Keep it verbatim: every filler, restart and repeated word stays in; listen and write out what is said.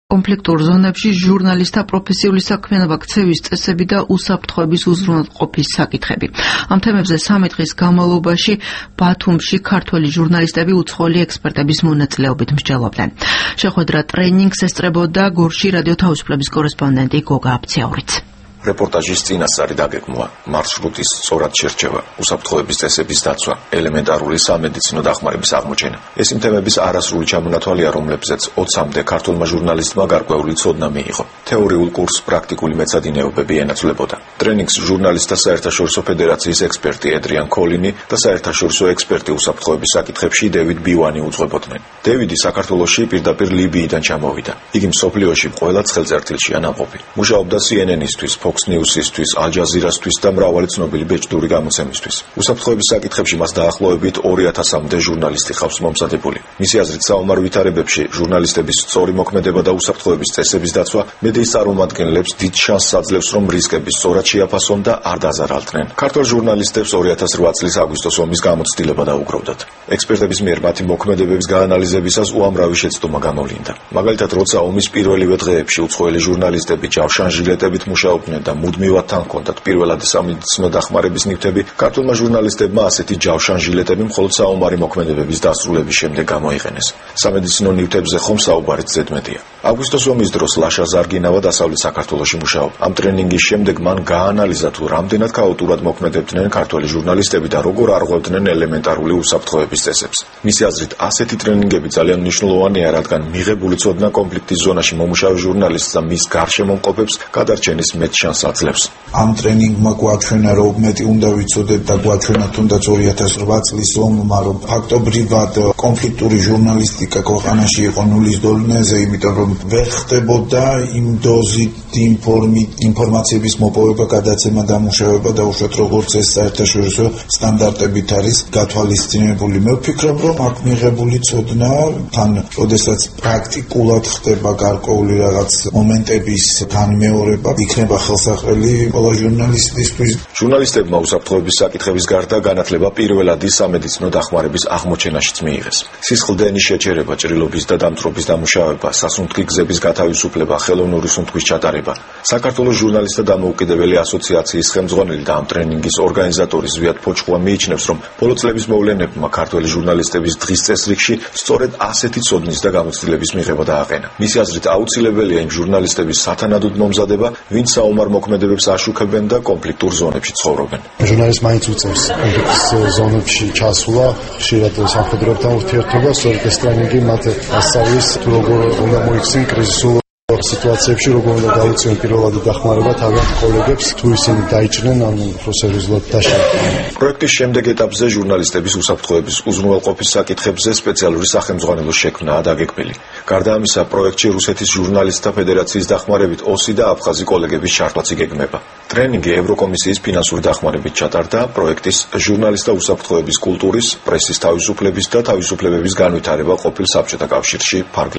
კონფლიქტურ ზონებში ჟურნალისტთა პროფესიული საქმიანობა ქცევის წესები და უსაფრთხოების უზრუნველყოფის საკითხები. Ამ თემებზე სამი დღის განმავლობაში ბათუმში ქართველი ჟურნალისტები უცხოელი ექსპერტების მონაწილეობით მსჯელობდნენ. შეხვედრა ტრენინგს ესწრებოდა გორში რადიო თავისუფლების კორესპონდენტი გოგა აფციაურიც. რეპორტაჟის წინასწარი დაგეგმვა, მარშრუტის სწორად შერჩევა, უსაფრთხოების წესების დაცვა, ელემენტარული სამედიცინო დახმარების აღმოჩენა. ეს იმ თემების არასრული ჩამონათვალია, რომლებზეც ოცამდე ქართულმა ჟურნალისტმა გარკვეული ცოდნა მიიღო. თეორიულ კურსს პრაქტიკული მეცადინეობები ენაცვლებოდა. ტრენინგს ჟურნალისტთა საერთაშორისო ფედერაციის ექსპერტი ედრიან კოლინი და საერთაშორისო ექსპერტი უსაფრთხოების საკითხებში დევიდ ბივანი უძღვებოდნენ. დევიდი საქართველოში პირდაპირ ლიბიიდან ჩამოვიდა. იგი მსოფლიოში ყველა ცხელწერთილშია ნამყოფი. მუშაობდა სი ენ ენ-ისთვის, Fox News-ისთვის, Al Jazeera-ისთვის და მრავალი ცნობილი ბეჭდური გამოცემისთვის. უსაფრთხოების საკითხებში მას დაახლოებით ორი ათასამდე ჟურნალისტი ხავს მომზადებული. მისი აზრით, საომარ ვითარებებში ჟურნალისტების სწორი მოქმედება და უსაფრთხოების წესების დაცვა მედიის წარმომადგენლებს დიდ შანსს აძლევს, რომ რისკები სწორად შეაფასონ და არ დაზარალდნენ. ქართველ ჟურნალისტებს ორი ათას რვა წლის აგვისტოს ომის გამოცდილება დაუგროვდათ. ექსპერტების მიერ მათი მოქმედებების გაანალიზებისას უამრავი შეცდომა გამოვლინდა. მაგალითად, როცა ომის პირველივე დღეებში უცხოელი ჟურნალისტები ჯავშან ჟილეტებით მუშაობდნენ და მუდმივად თან ჰქონდათ პირველადი სამედიცინო დახმარების ნივთები, ქართულმა ჟურნალისტებმა ასეთი ჯავშან ჟილეტები მხოლოდ საომარი მოქმედებების დასრულების შემდეგ გამოიყენეს. სამედიცინო ნივთებზე ხომ საუბარიც ზედმეტია. აგვისტოს ომის დროს ლაშა ზარგინავა დასავლეთ საქართველოში მუშაობდა. ამ ტრენინგის შემდეგ მან გაანალიზა თუ რამდენად ქაოტურად მოქმედებდნენ ქართველი ჟურნალისტები და როგორ არღვევდნენ ელემენტარული უსაფრთხოების წესებს. მისი აზრით, ასეთი ტრენინგები ძალიან მნიშვნელოვანია, რადგან მიღებული ცოდნა კონფლიქტის ზონაში მომუშავე ჟურნალისტს და მის გარშემომყოფებს გადარჩენის მეტ შანსს აძლევს. ამ ტრენინგმა გვაჩვენა, რომ მეტი უნდა ვიცოდეთ და გვაჩვენა თუნდაც ორი ათას რვა წლის ომმა, რომ ფაქტობრივად კონფლიქტური ჟურნალისტიკა ქვეყანაში იყო ნულის დონეზე, იმიტომ რომ ვერ ხდებოდა იმ დოზით ინფორმაციების მოპოვება, გადაცემა, დამუშავება და უშუალოდ როგორც ეს საერთაშორისო სტანდარტებით არის გათვალისწინებული. მე ვფიქრობ, რომ აქ მიღებული ცოდნა თან, როდესაც პრაქტიკულად ხდება გარკვეული რაღაც მომენტების განმეორება, იქნება ხელსაყრელი ყველა ჟურნალისტისთვის. ჟურნალისტებმა უსაფრთხოების საკითხების გარდა განათლება პირველადი სამედიცინო დახმარების აღმოჩენაშიც მიიღეს. სისხლდენის შეჩერება, ჭრილობის და დამწვრობის დამუშავება, სასუნთქი გზების გათავისუფლება, ხელოვნური სუნთქვის ჩატარება. საქართველოს ჟურნალისტთა დამოუკიდებელი ასოციაციის ხელმძღვანელი და ამ ტრენინგის ორგანიზატორი ზვიად ფოჩხუა მიიჩნევს, რომ ბოლო წლების მოვლენებმა ქართველი ჟურნალისტების დღის წესრიგში სწორედ ასეთი ცოდნის და გამოცდილების მიღება დააყენა. მისი აზრით, აუცილებელია იმ ჟურნალისტების სათანადოდ მომზადება, ვინც საომარ მოქმედებებს აშუქებენ და კონფლიქტურ ზონებში ცხოვრობენ. ჟურნალისტს მაინც უწევს კონფლიქტის ზონებში ჩასვლა, ხშირად სამხედროებთან ურთიერთობა, სწორედ ეს ტრენინგი მათ ასწავლის, თუ როგორ უნდა მოიქცნენ კრიზისულ სიტუაციებში, როგორ უნდა გაუწიონ პირველადი დახმარება თავიანთ კოლეგებს, თუ ისინი დაიჭრნენ ან უფრო სერიოზულად დაშავდნენ. პროექტის შემდეგ ეტაპზე ჟურნალისტების უსაფრთხოების უზრუნველყოფის საკითხებზე სპეციალური სახელმძღვანელოს შექმნაა დაგეგმილი. გარდა ამისა, პროექტში რუსეთის ჟურნალისტთა ფედერაციის დახმარებით ოსი და აფხაზი კოლეგების ჩართვაც იგეგმება. ტრენინგი ევროკომისიის ფინანსური დახმარებით ჩატარდა პროექტის ჟურნალისტთა უსაფრთხოების კულტურის, პრესის თავისუფლების და თავისუფლებების განვითარება ყოფილ საბჭოთა კავშირში